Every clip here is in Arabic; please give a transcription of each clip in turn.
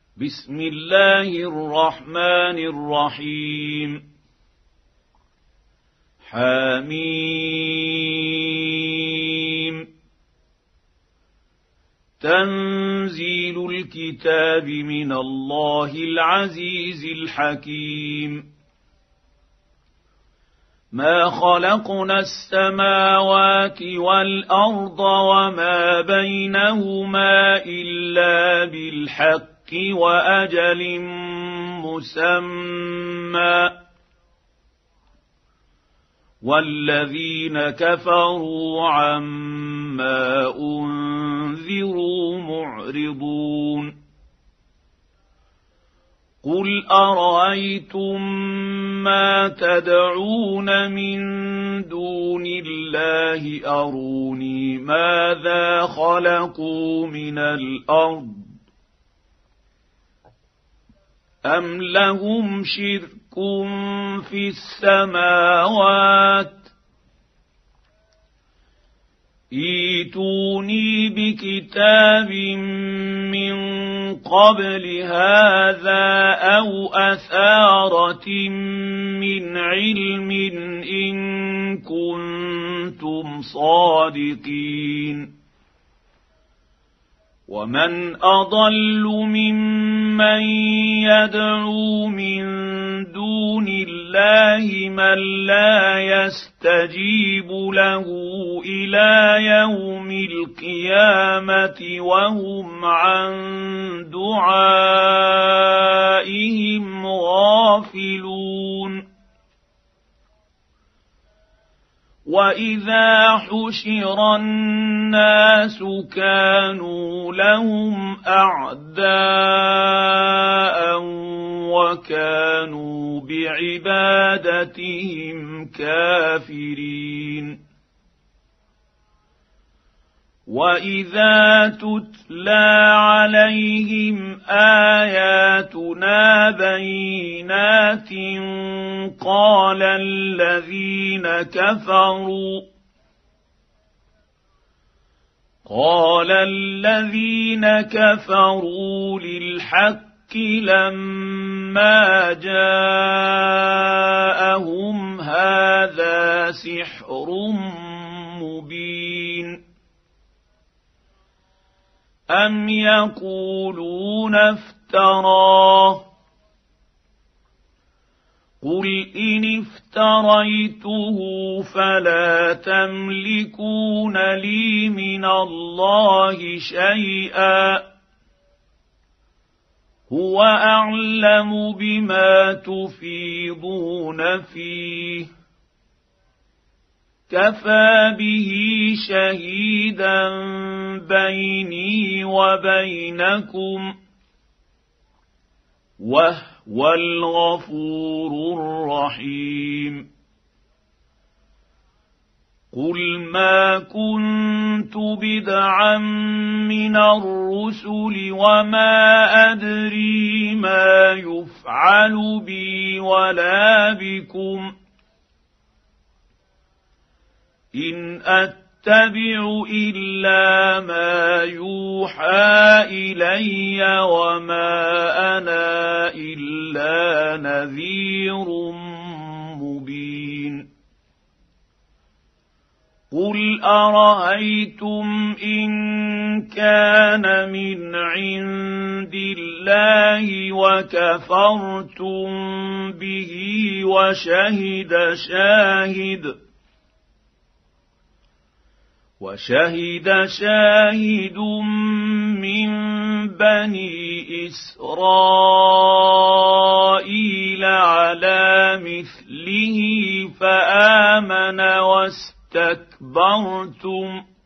بسم الله الرحمن الرحيم حميم تنزيل الكتاب من الله العزيز الحكيم ما خلقنا السماوات والأرض وما بينهما إلا بالحق وأجل مسمى والذين كفروا عما أنذروا معرضون قل أرأيتم ما تدعون من دون الله أروني ماذا خلقوا من الأرض أم لهم شرك في السماوات ائتوني بكتاب من قبل هذا أو أثارة من علم إن كنتم صادقين ومن أضل ممن يدعو من دون الله من لا يستجيب له إلى يوم القيامة وهم عن دعائهم غافلون وإذا حشر الناس كانوا لهم أعداء وكانوا بعبادتهم كافرين وإذا تتلى عليهم آياتنا بينات قال الذين كفروا للحق لما جاءهم هذا سحر مبين أم يقولون افتراه قل إن افتريته فلا تملكون لي من الله شيئا هو أعلم بما تفيضون فيه كفى به شهيدا بيني وبينكم وهو الغفور الرحيم قل ما كنت بدعا من الرسل وما أدري ما يفعل بي ولا بكم إن أتبع إلا ما يوحى إلي وما أنا إلا نذير مبين قل أرأيتم إن كان من عند الله وكفرتم به وشهد شاهد من بني إسرائيل على مثله فآمن واستكبرتم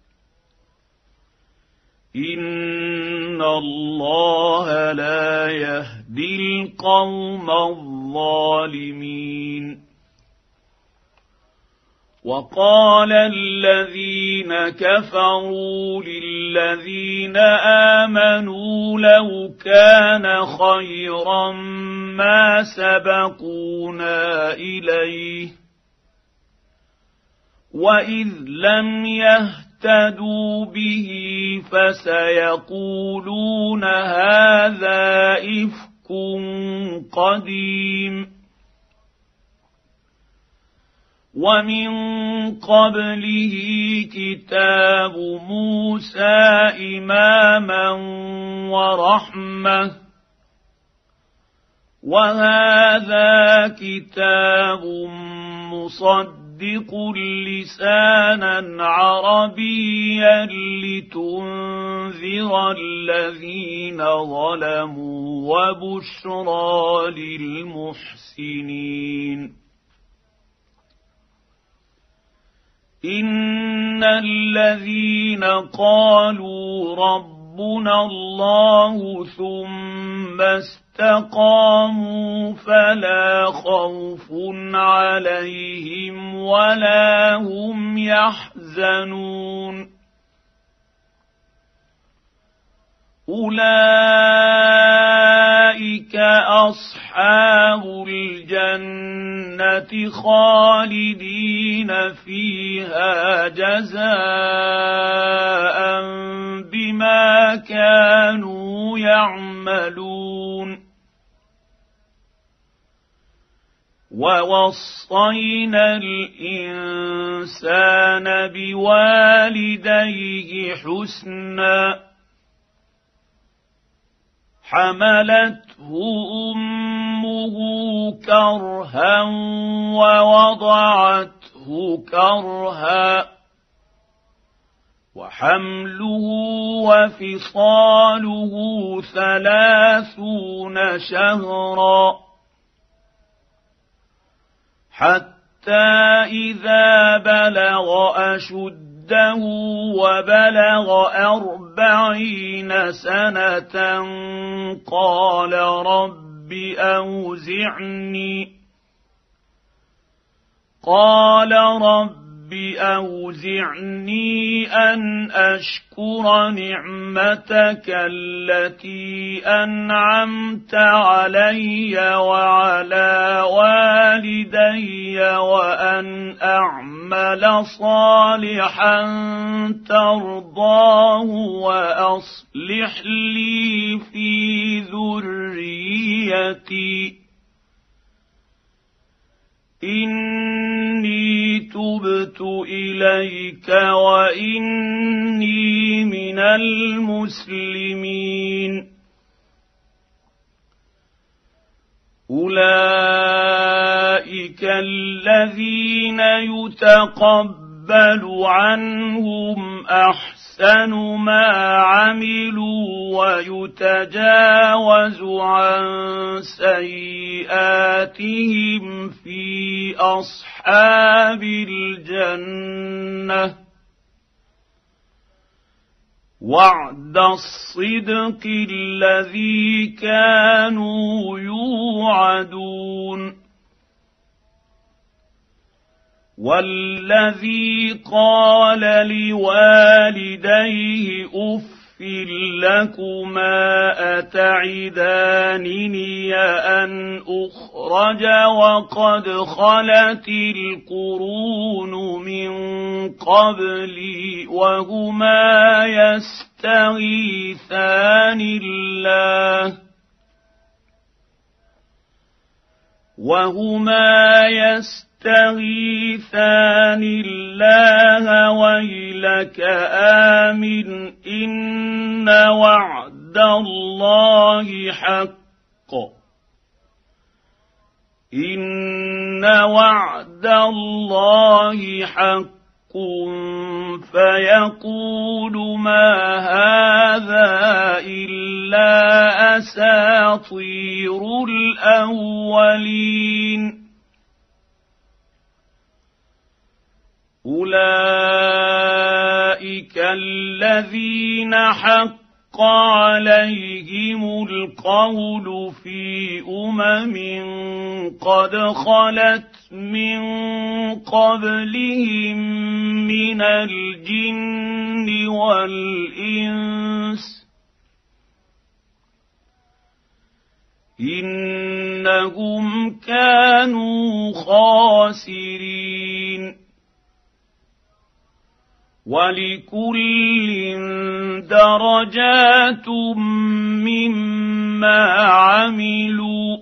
إن الله لا يهدي القوم الظالمين وقال الذين كفروا للذين آمنوا لو كان خيرا ما سبقونا إليه وإذ لم يهتدوا به فسيقولون هذا إفك قديم ومن قبله كتاب موسى إماما ورحمة وهذا كتاب مصدق لسانا عربيا لتنذر الذين ظلموا وبشرى للمحسنين إن الذين قالوا ربنا الله ثم استقاموا فلا خوف عليهم ولا هم يحزنون أولئك أصحاب الجنة خالدين فيها جزاء بما كانوا يعملون ووصينا الإنسان بوالديه حسنا حملته أمه كرها ووضعته كرها وحمله وفصاله 30 شهرا حتى إذا بلغ أشده وبلغ 40 سنة قال رب أوزعني أن أشكر نعمتك التي أنعمت علي وعلى والدي وأن أعمل صالحا ترضاه وأصلح لي في ذريتي إني تبت إليك وإني من المسلمين أولئك الذين يتقبل عنهم أحسن ما عملوا ويتجاوز عن سيئاتهم في أصحاب الجنة وعد الصدق الذي كانوا يوعدون والذي قال لوالديه أف لكما أتعدانني أن أخرج وقد خلت القرون من قبلي وهما يستغيثان الله ويلك آمن إن وعد الله حق فيقول ما هذا إلا أساطير الأولين أولئك الذين حق عليهم القول في قد خلت من قبلهم من الجن والإنس إنهم كانوا خاسرين ولكل درجات مما ما عملوا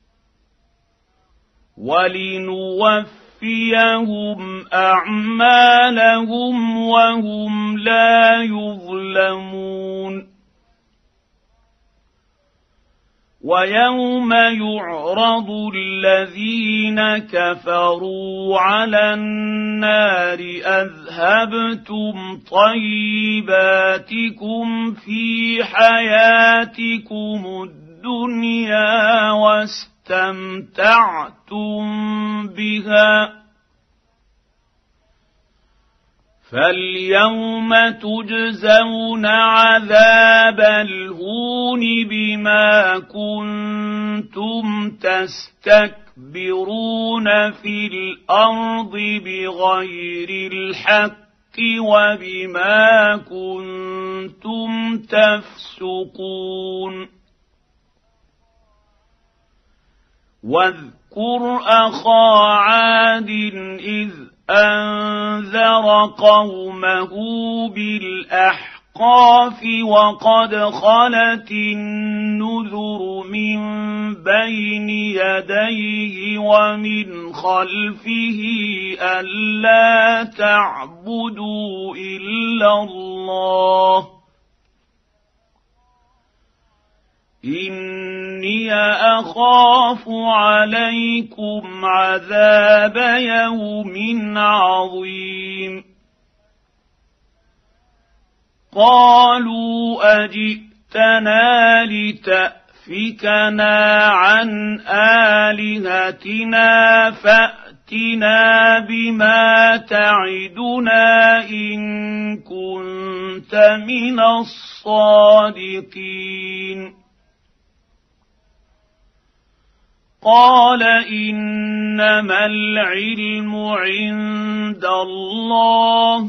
ولنوفيهم أعمالهم وهم لا يظلمون. ويوم يعرض الذين كفروا على النار أذهبتم طيباتكم في حياتكم الدنيا واستمتعتم بها فاليوم تجزون عذاب الهون بما كنتم تستكبرون في الأرض بغير الحق وبما كنتم تفسقون. واذكر أخا عاد إذ أنذر قومه بالأحقاف وقد خلت النذر من بين يديه ومن خلفه ألا تعبدوا إلا الله إني أخاف عليكم عذاب يوم عظيم. قالوا أجئتنا لتأفكنا عن آلهتنا فأتنا بما تعدنا إن كنت من الصادقين. قال إنما العلم عند الله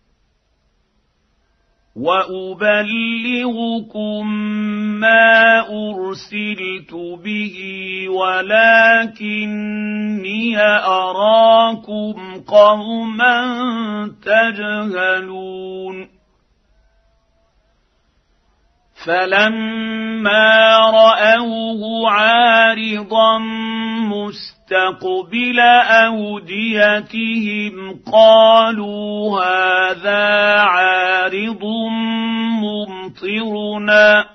وأبلغكم ما أرسلت به ولكني أراكم قوما تجهلون. فلما رأوه عارضا مستقبل أوديتهم قالوا هذا عارض ممطرنا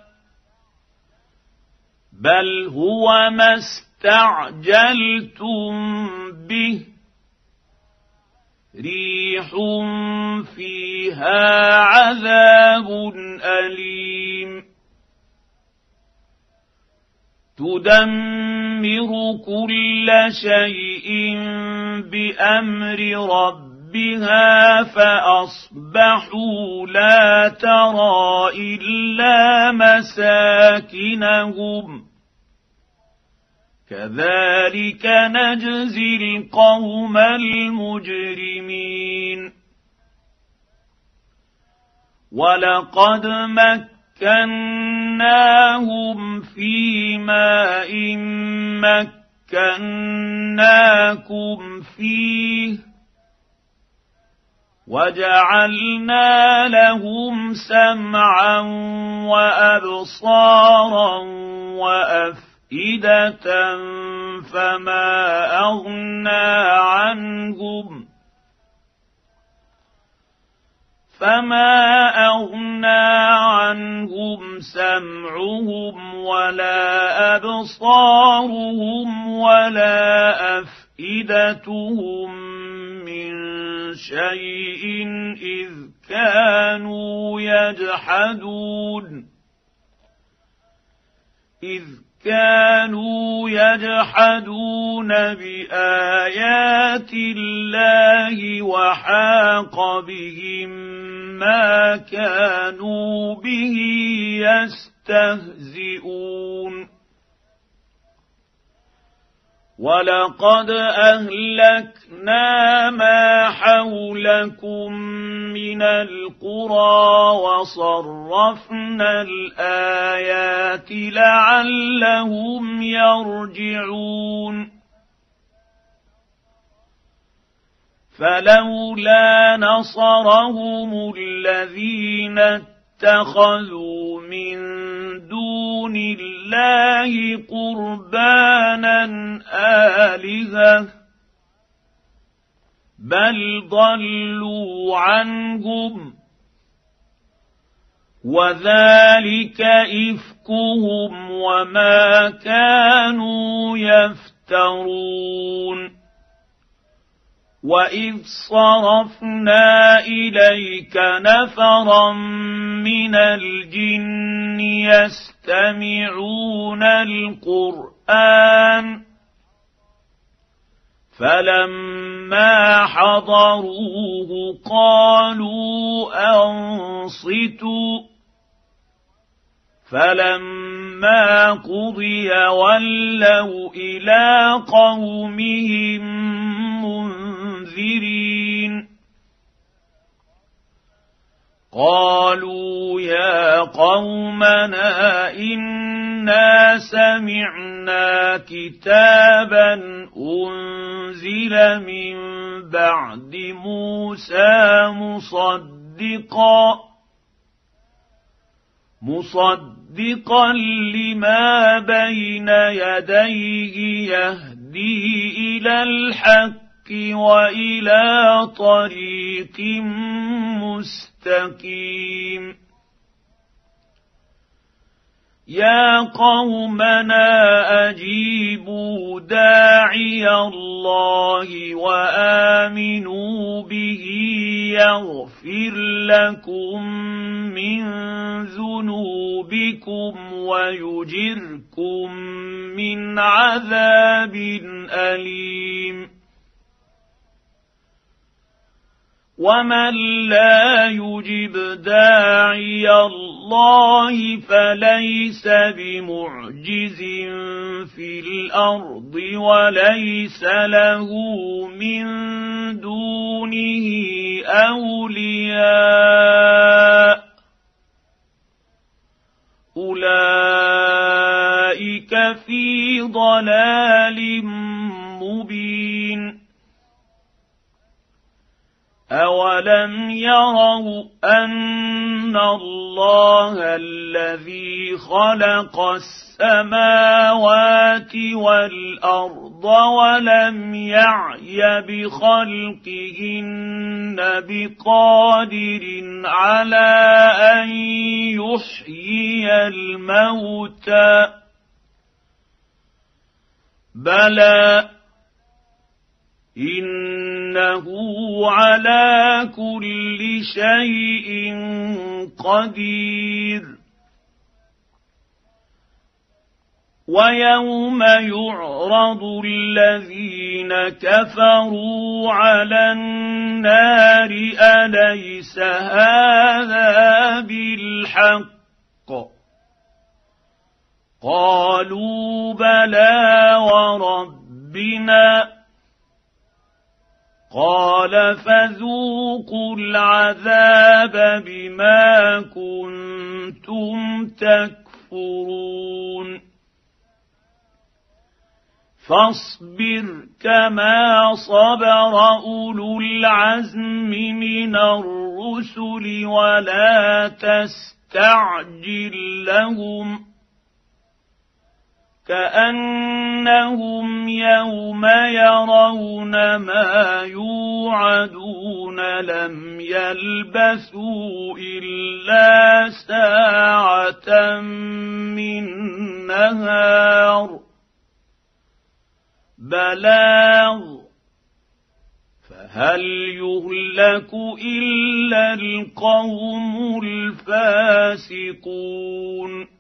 بل هو ما استعجلتم به ريح فيها عذاب أليم تدمر كل شيء بأمر ربها فأصبحوا لا ترى إلا مساكنهم كذلك نجزي القوم المجرمين. ولقد مكناهم في ماء مكناكم فيه وجعلنا لهم سمعا وأبصارا وأفئدة فما أغنى عنهم سمعهم ولا أبصارهم ولا أفئدتهم من شيء إذ كانوا يجحدون بآيات الله وحاق بهم ما كانوا به يستهزئون. ولقد أهلكنا ما حولكم من القرى وصرفنا الآيات لعلهم يرجعون. فلولا نصرهم الذين اتخذوا من دون الله قربانا آلهة بل ضلوا عنهم وذلك إفكهم وما كانوا يفترون وإذ صرفنا إليك نفرا من الجن يستمعون القرآن فلما حضروه قالوا أنصتوا فلما قضي ولوا إلى قومهم منذرين قالوا يا قومنا إنا سمعنا كتابا أنزل من بعد موسى مصدقا لما بين يديه يهدي إلى الحق وإلى طريق مستقيم يا قومنا أجيبوا داعي الله وآمنوا به يغفر لكم من ذنوبكم ويجركم من عذاب أليم ومن لا يجب داعي الله فليس بمعجز في الأرض وليس له من دونه أولياء أولئك في ضلال مبين أولم يروا أن الله الذي خلق السماوات والأرض ولم يعي بخلقهن بقادر على أن يحيي الموتى بلى إنه على كل شيء قدير ويوم يعرض الذين كفروا على النار أليس هذا بالحق قالوا بلى وربنا قال فذوقوا العذاب بما كنتم تكفرون فاصبر كما صبر أولو العزم من الرسل ولا تستعجل لهم كأنهم يوم يرون ما يوعدون لم يلبثوا إلا ساعة من نهار بلاغ فهل يهلك إلا القوم الفاسقون